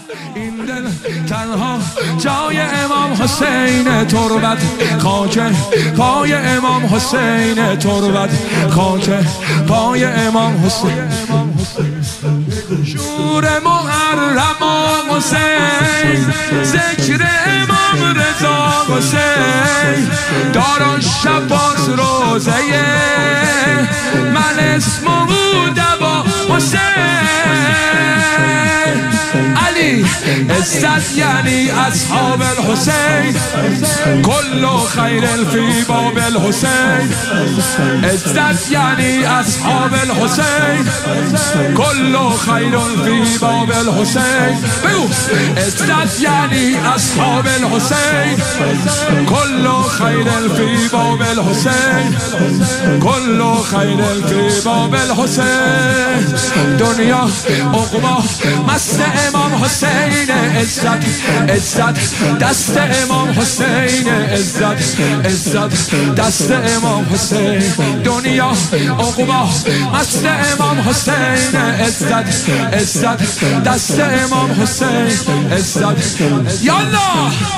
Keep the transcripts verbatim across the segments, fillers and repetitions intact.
این دل تنها جای امام حسین، تربت خاک پای امام حسین، تربت خاک پای امام حسین. شور محرم حسین، ذکر امام رضا حسین، دارا شباز روزه من اسمه دوا حسین. علی عزت یعنی اصحاب الحسین، کل خیر فی باب الحسین. عزت یعنی اصحاب الحسین، کل خیر فی باب الحسین. بگو عزت یعنی اصحاب الحسین، کل خیر فی باب الحسین، کل خیر فی باب الحسین. دنیا عقبا مست امام حسین، عزت عزت دست امام حسین، عزت عزت دست امام حسین. دنیا عقبا مست امام حسین، عزت عزت دست امام حسین، عزت. یالا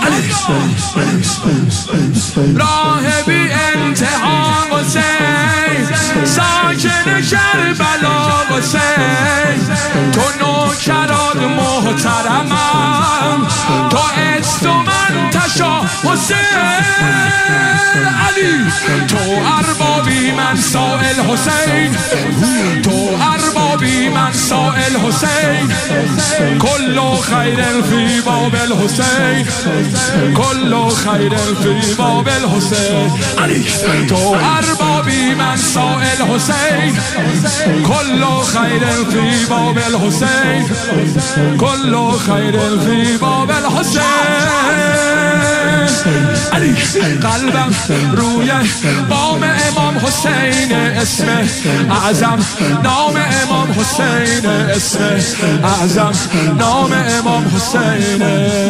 راه بی انتها حسین، ساکن کربلا حسین. تو نوکران محترمم، تو است و من تشا حسین. علی تو اربابی من سائل حسین، تو اربابی من سائل حسین. کل خیر فی باب الحسین، کل خیر فی باب الحسین. علی تو اربابی من سائل حسین، کل خیر فی باب الحسین، کل خیر فی باب الحسین. علی قلبم روی بام امام حسین، اسم اعظم نام امام حسین، اسم اعظم نام امام حسین.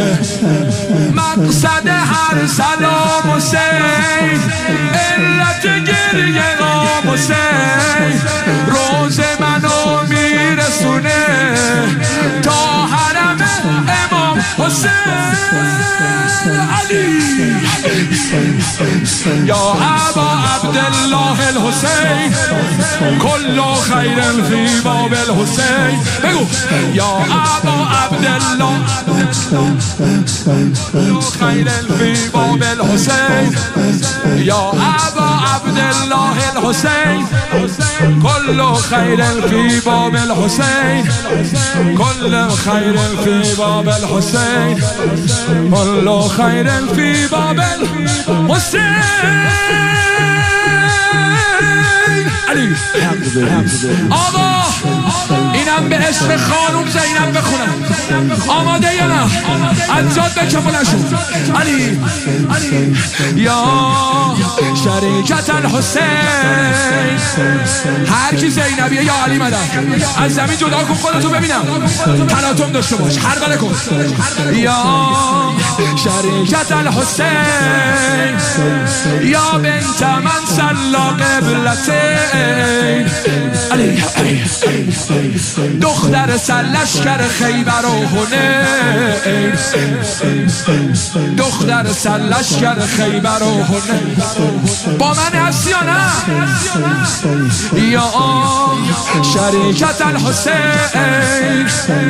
مقصد هر سلام حسین، علت گریه امام حسین. روز منو میرسونه تا حرم امام حسین. علی یا ابا عبدالله الحسین، کل خیر فی باب الحسین. بگو یا ابا عبدالله، خیر فی باب الحسین. یا ابا عبدالله الحسین، کل خیر فی باب الحسین، کل خیر فی باب الحسین، کل خیر فی باب الحسین. علی آقا اینم به اسم خانوم زینب بخونم، آماده یا نه؟ عزاد بکمونشون. علی یا شریکت الحسین. هر کی زینبیه یا علی مدد از زمین جدا کن خودتو ببینم، تلاطم داشته باش، هر بله کن. یا شریکت الحسین، یا بنت من صلا قبلتین. علی دختر سلشکر خیبر و حنین، دختر سلشکر خیبر و حنین. با من هستی یا نه؟ یا شریکت الحسین،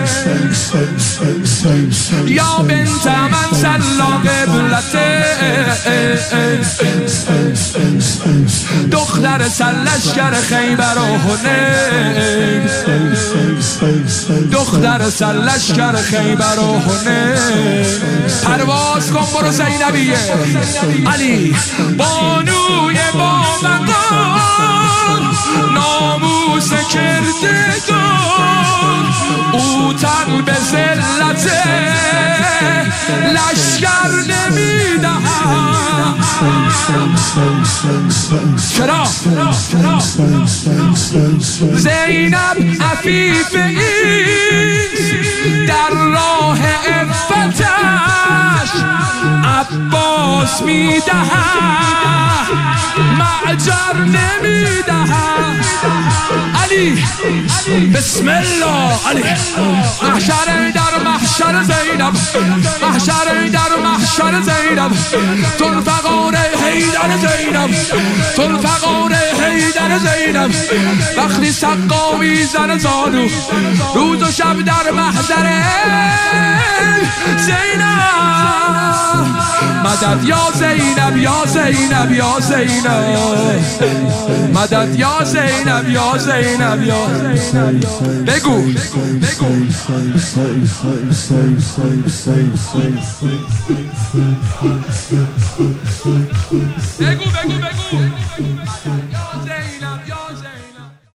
یا بنت من صلا قبلتین. دختر سلشکر خیبر و حنین، دختر سلشکر خیبر و حنین. پرواز کن برو زینبیه. علی بانوی با مقام، ناموس کردگار، او تن به ذلت لشکر نمیدهد. چرا؟ زینب عفیف این در راه عفتش عباس میدهد، معجر نمیدهد. علی بسم الله. علی محشر در محشر محشر زینب محشر در محشر زینب تو الفقار حیدر زینب تو الفقار حیدر زینب وقتی سقا میزنه زانو روز و شب در محضر زینب مدد یا زینب یا زینب یا زینب مدد یا زینب یا زینب یا بگو بگو بگو بگو بگو یا زینب یا زینب